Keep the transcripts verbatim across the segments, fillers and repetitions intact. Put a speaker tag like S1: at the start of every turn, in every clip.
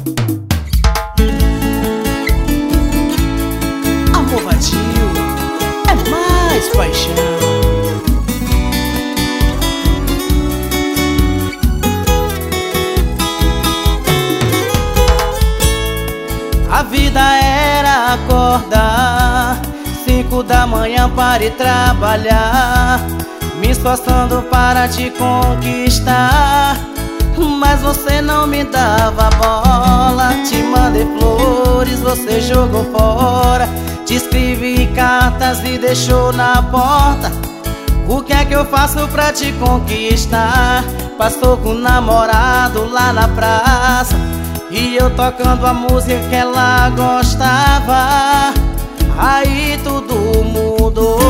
S1: Amor vadio é mais paixão. A vida era acordar cinco da manhã para ir trabalhar, me esforçando para te conquistar, mas você não me dava bola. Te mandei flores, você jogou fora. Te escrevi cartas e deixou na porta. O que é que eu faço pra te conquistar? Passou com o namorado lá na praça e eu tocando a música que ela gostava. Aí tudo mudou.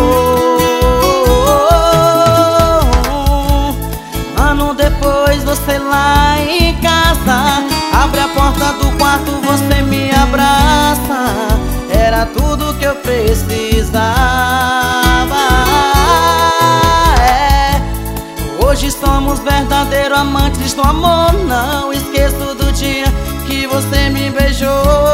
S1: Ano depois você lá em casa abre a porta do quarto, você me abraça. Era tudo que eu precisava. É, hoje somos verdadeiros amantes do amor. Não esqueço do dia que você me beijou.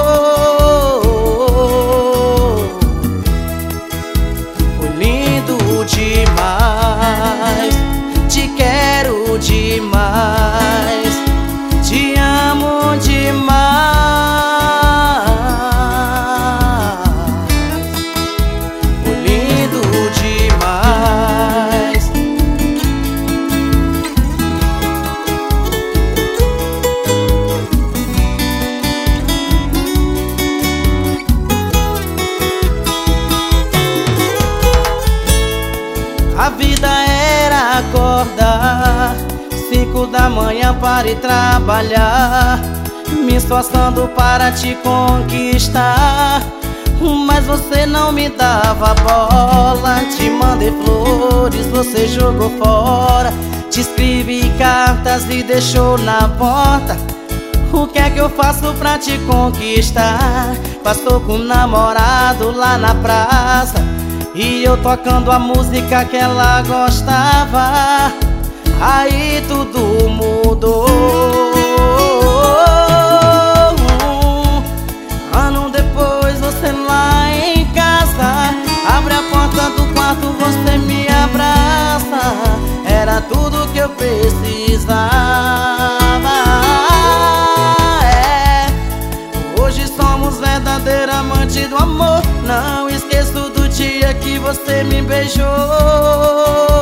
S1: Foi lindo demais, te quero demais, te amo demais. Foi lindo demais. A vida era acordar cinco da manhã para ir trabalhar, me esforçando para te conquistar, mas você não me dava bola. Te mandei flores, você jogou fora. Te escrevi cartas e deixou na porta. O que é que eu faço pra te conquistar? Passou com o namorado lá na praça e eu tocando a música que ela gostava. Aí tudo mudou. Ano depois você lá em casa abre a porta do quarto, você me abraça. Era tudo que eu precisava. É, hoje somos verdadeiros amantes do amor. Não esqueço do dia que você me beijou.